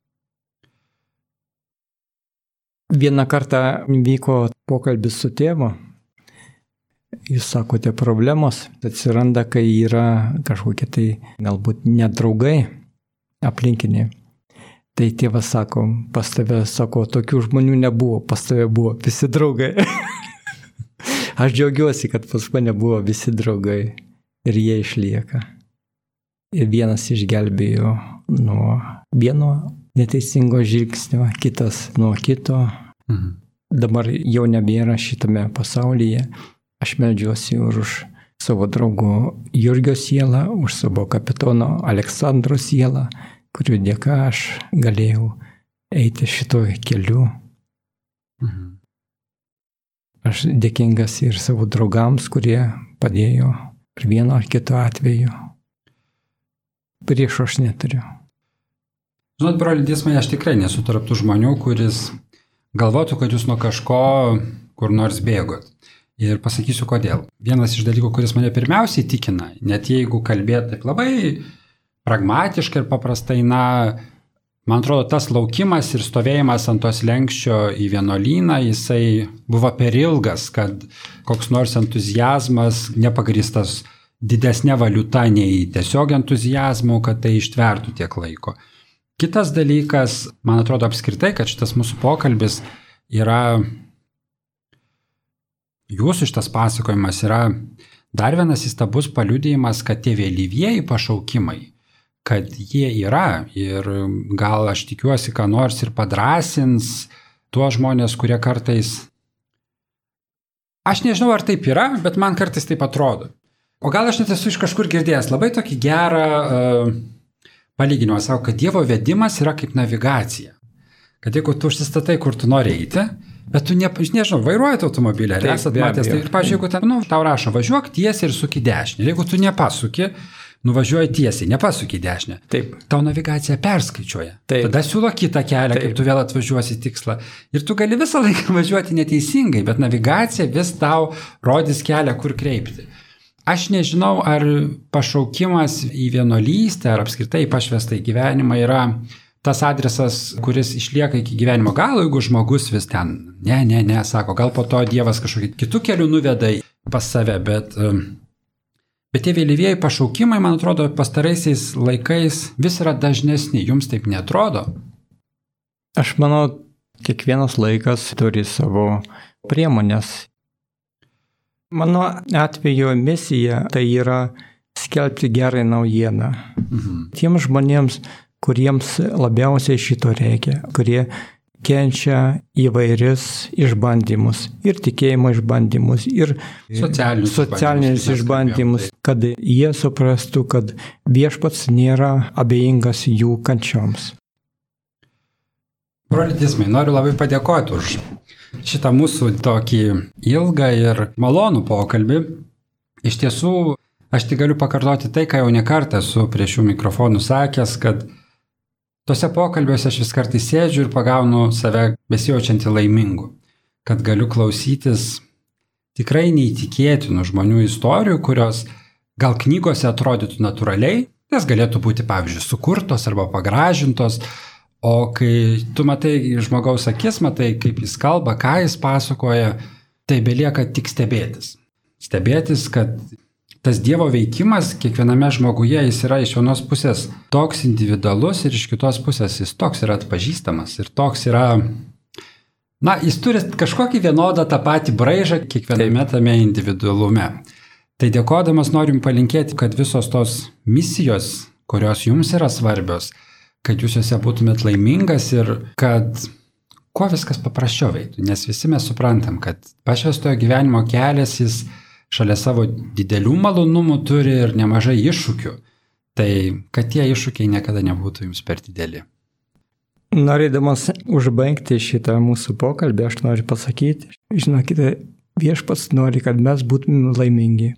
vieną kartą vyko pokalbis su tėvu, jūs sakote problemos, atsiranda, kai yra kažkokie tai galbūt nedraugai aplinkiniai. Tai tėvas sako, pas tave, sako, tokių žmonių nebuvo, pas tave buvo visi draugai. Aš džiaugiuosi, kad pas mane buvo visi draugai ir jie išlieka. Ir vienas išgelbėjo nuo vieno neteisingo žvilgsnio, kitas nuo kito. Mhm. Dabar jau nebėra šitame pasaulyje. Aš meldžiuosi už savo draugo Jurgio sielą, už savo kapitono Aleksandro sielą, kurių dėka aš galėjau eiti šito keliu. Mhm. Aš dėkingas ir savo draugams, kurie padėjo ir vieno ar kito atveju. Priešo aš neturiu. Žinot, broli Dismai, aš tikrai nesu tarp tų žmonių, kuris galvotų, kad jūs nuo kažko kur nors bėgot. Ir pasakysiu kodėl. Vienas iš dalykų, kuris mane pirmiausiai tikina, net jeigu kalbėt taip labai pragmatiškai ir paprastai, na, man atrodo, tas laukimas ir stovėjimas ant tos lenkščio į vienuolyną, jisai buvo per ilgas, kad koks nors entuzijazmas nepagrįstas didesnė valiuta nei tiesiog entuzijazmų, kad tai ištvertų tiek laiko. Kitas dalykas, man atrodo apskritai, kad šitas mūsų pokalbis yra, jūsų šitas pasakojimas yra dar vienas įstabus paliudijimas, kad tie vėlyvieji pašaukimai, kad jie yra ir gal aš tikiuosi, ką nors ir padrasins tuos žmonės, kurie kartais, aš nežinau, ar taip yra, bet man kartais taip atrodo. O gal aš net esu iš kažkur girdėjęs labai tokį gerą uh, palyginimą, savo, kad Dievo vedimas yra kaip navigacija. Kad jeigu tu užsistatai, kur tu nori eiti, bet tu ne, nežinau, vairuojate automobilį, ar esat matęs, tai ir, pavyzdžiui, jeigu ten, nu, tau rašo, važiuok tiesiai ir suki dešinę. Jeigu tu nepasuki, nuvažiuoji tiesiai, nepasuki dešinę. Taip. Tau navigacija perskaičiuoja. Taip. Tada siūlo kitą kelią, taip, kaip tu vėl atvažiuosi tikslą. Ir tu gali visą laiką važiuoti neteisingai, bet navigacija vis tau rodys kelią, kur kreipti. Aš nežinau, ar pašaukimas į vienuolystę, ar apskritai pašvestą į gyvenimą yra tas adresas, kuris išlieka iki gyvenimo galo, jeigu žmogus vis ten, ne, ne, ne, sako, gal po to Dievas kažkokį kitų kelių nuveda pas save, bet, bet tie vėlyvieji pašaukimai, man atrodo, pastaraisiais laikais vis yra dažnesni. Jums taip neatrodo? Aš manau, kiekvienas laikas turi savo priemonės. Mano atveju misija tai yra skelbti gerą naujieną. Mhm. Tiems žmonėms, kuriems labiausiai šito reikia, kurie kenčia įvairius išbandymus. Ir tikėjimo išbandymus, ir socialinius, socialinius išbandymus, kad jie suprastų, kad viešpats nėra abejingas jų kančioms. Broli Dismai, noriu labai padėkoti už šitą mūsų tokį ilgą ir malonų pokalbį. Iš tiesų, aš tik galiu pakartoti tai, ką jau ne kartą esu prie šių mikrofonų sakęs, kad tose pokalbiuose aš vis kartais sėdžiu ir pagaunu save besijaučiantį laimingu, kad galiu klausytis tikrai neįtikėtinų žmonių istorijų, kurios gal knygose atrodytų natūraliai, nes galėtų būti, pavyzdžiui, sukurtos arba pagražintos, o kai tu matai žmogaus akis, matai, kaip jis kalba, ką jis pasakoja, tai belieka tik stebėtis. Stebėtis, kad tas Dievo veikimas kiekviename žmoguje jis yra iš vienos pusės toks individualus ir iš kitos pusės jis toks yra atpažįstamas ir toks yra, na, jis turi kažkokį vienodą tą patį braižą kiekviename tame individualume. Tai dėkodamas norim palinkėti, kad visos tos misijos, kurios jums yra svarbios, kad jūs juose būtumėt laimingas ir kad kuo viskas paprasčiau veiktų, nes visi mes suprantam, kad pašvęstojo gyvenimo kelias jis šalia savo didelių malonumų turi ir nemažai iššūkių, tai kad tie iššūkiai niekada nebūtų jums per dideli. Norėdamas užbaigti šitą mūsų pokalbį, aš noriu pasakyti, žinokite, viešpats nori, kad mes būtume laimingi.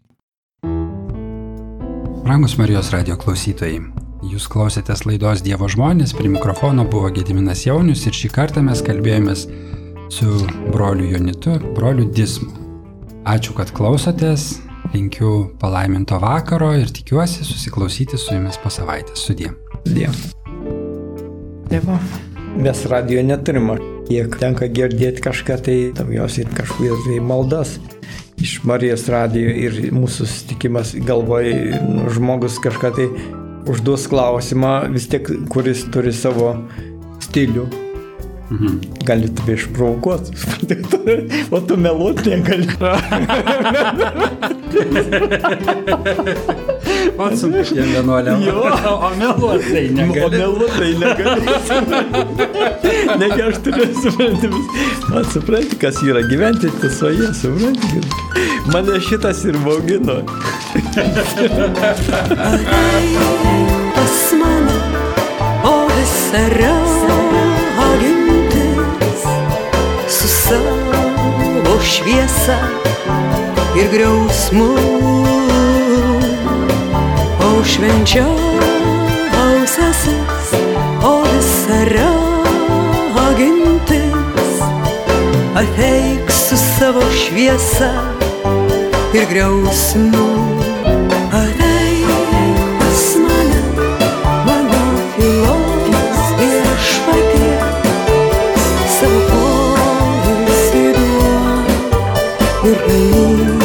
Brangus Marijos radijo klausytojai, jūs klausėtės laidos Dievo žmonės, prie mikrofono buvo Gediminas Jaunius ir šį kartą mes kalbėjomės su broliu Jonitu, broliu Dismu. Ačiū, kad klausotės, linkiu palaiminto vakaro ir tikiuosi susiklausyti su jumis po savaitės. Sudie. Sudie. Dievo. Mes radijo neturime, kiek tenka girdėti kažką, tai daugiausiai kažkokias tai maldas. Iš Marijos radijo ir mūsų susitikimas galvoje žmogus kažką tai užduos klausimą, vis tiek, kuris turi savo stilių. Mhm. Gali tave išprovokuoti, o tu meluot negali. O sunku šiem vienuoliam. Jo, o meluot tai negali. O meluot tai negali. Negi aš turiu suprantimus. Man supranti, kas yra gyventi tiesoje, supranti. Mane šitas ir baugino. Pas mane, o visa ragintis su savo šviesa ir griausmu, o švenčiausiasis, o visa ragintis ateik su savo šviesa ir griausmu. ir